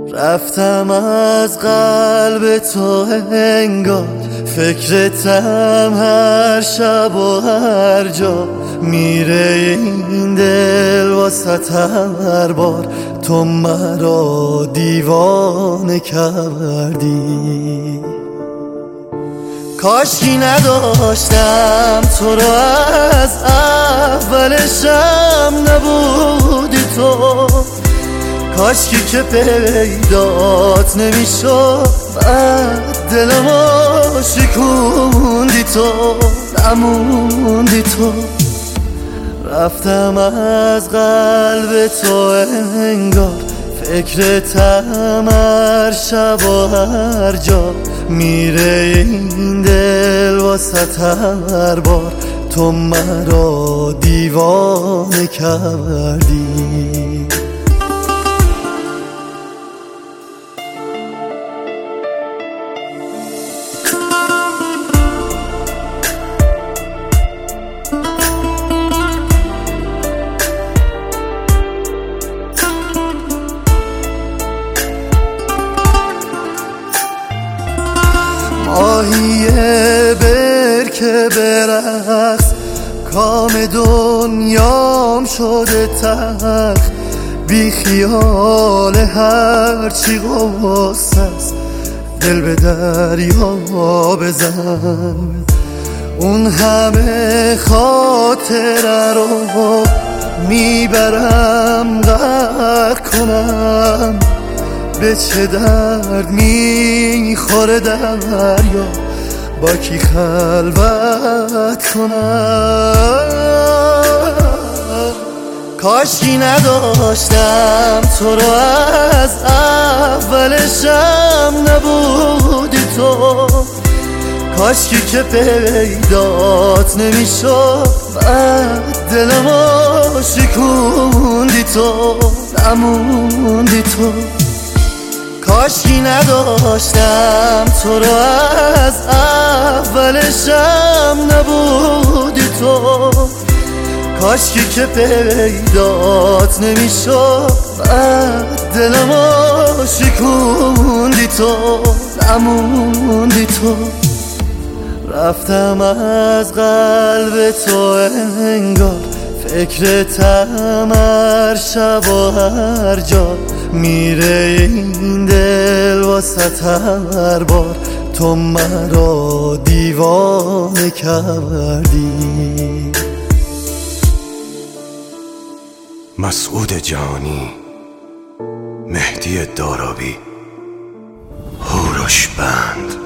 رفتم از قلب تو انگار، فکرتم هر شب و هر جا. میره این دل واسط هر بار، تو مرا دیوانه کردی. کاشکی نداشتم تو رو از اولشم نبودی تو، کاشکی که پیدات نمیشد بعد دلمو شکوندی تو، نموندی تو. رفتم از قلب تو انگار، فکرتم هر شب و هر جا. میره این دل واسط هر بار، تو مرا دیوانه کردی. ماهی برکه برقص، کام دنیام شده تلخ. بی خیال هرچی غصه است، دل به دریا بزن. اون همه خاطره رو میبرم غرق کنم. به چه درد میخوره دریا، با کی خلوت کنم. کاشکی نداشتم تو رو از اولشم نبودی تو، کاشکی که پیدات نمیشد بعد دلمو شکوندی تو، نموندی تو. کاشکی نداشتم تو رو از اولشم نبودی تو، کاشکی که پیدات نمیشد بعد دلمو شکوندی تو، نموندی تو. رفتم از قلب تو انگار، فکرتم هر شب و هر جا. میره این دل واسط هر بار، تو مرا دیوانه کردی. مسعود جانی، مهدی دارابی، هوروش بند.